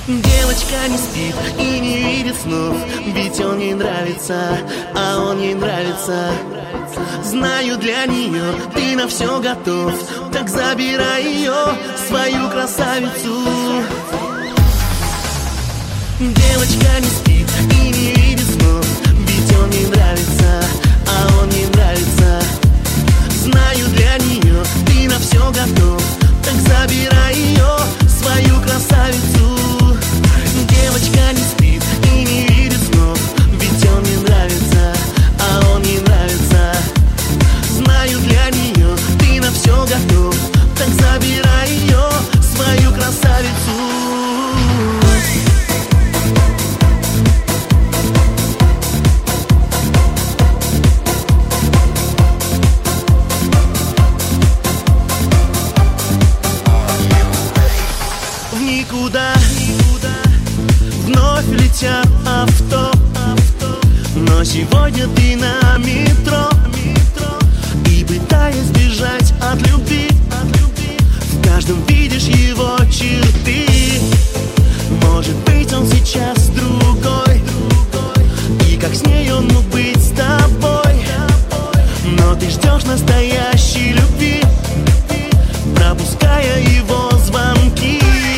Девочка не спит и не видит снов, ведь он ей нравится, а он ей нравится. Знаю, для нее ты на все готов, так забирай ее, свою красавицу. Девочка не спит и не видит снов, ведь он ей нравится, а он ей нравится. Знаю, для нее ты на все готов, так забирай ее, свою красавицу. Девочка не спит и не видит снов, ведь он ей нравится, а он ей нравится. Знаю, для нее ты на все готов, так забирай ее, свою красавицу. В никуда вновь летят авто, но сегодня ты на метро. И пытаясь бежать от любви, в каждом видишь его черты. Может быть, он сейчас другой, и как с ней он мог быть с тобой. Но ты ждешь настоящей любви, пропуская его звонки.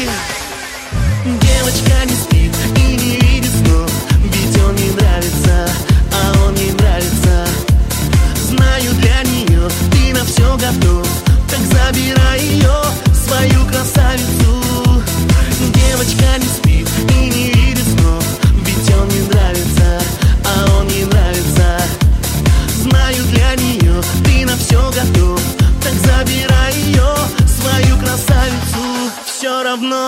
Девочка не спит и не видит снов, ведь он ей нравится, а он ей нравится. Знаю, для нее ты на все готов, так забирай ее, свою красавицу. Девочка не спит и не видит снов, ведь он ей нравится, а он ей нравится. Знаю, для нее ты на все готов, так забирай ее, свою красавицу. Все равно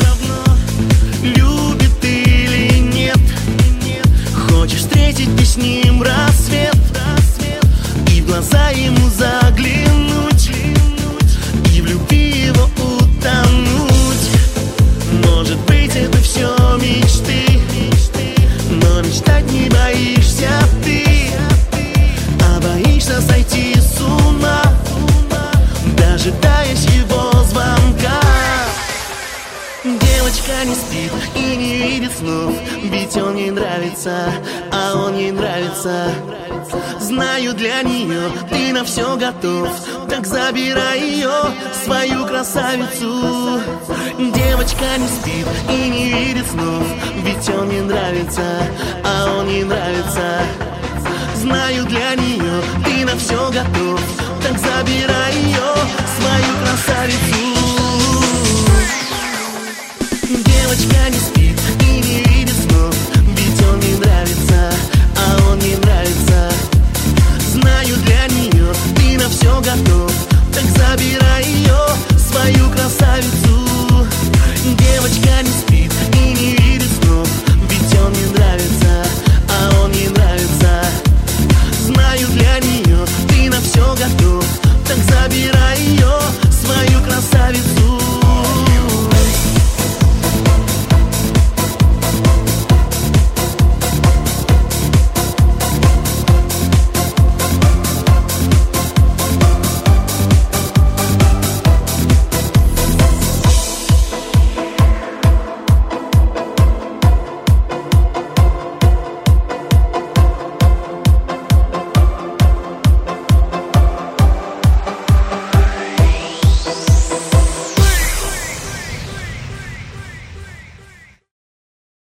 любит или нет, хочешь встретить ты с ним рассвет, и в глаза ему заглянуть, и в любви его утонуть. Может быть, это все мечты, но мечтать не боишься ты, а боишься сойти с ума, дожидаясь его звонка. Девочка не спит и не видит снов, ведь он ей нравится, а он ей нравится. Знаю, для нее ты на все готов, так забирай ее, свою красавицу. Девочка не спит и не видит снов, ведь он ей нравится, а он ей нравится. Знаю, для нее ты на все готов, так забирай ее, свою красавицу. Девочка не спит и не видит снов, ведь он ей нравится, а он ей нравится. Знаю, для нее ты на все готов, так забирай ее, свою красавицу. Девочка не спит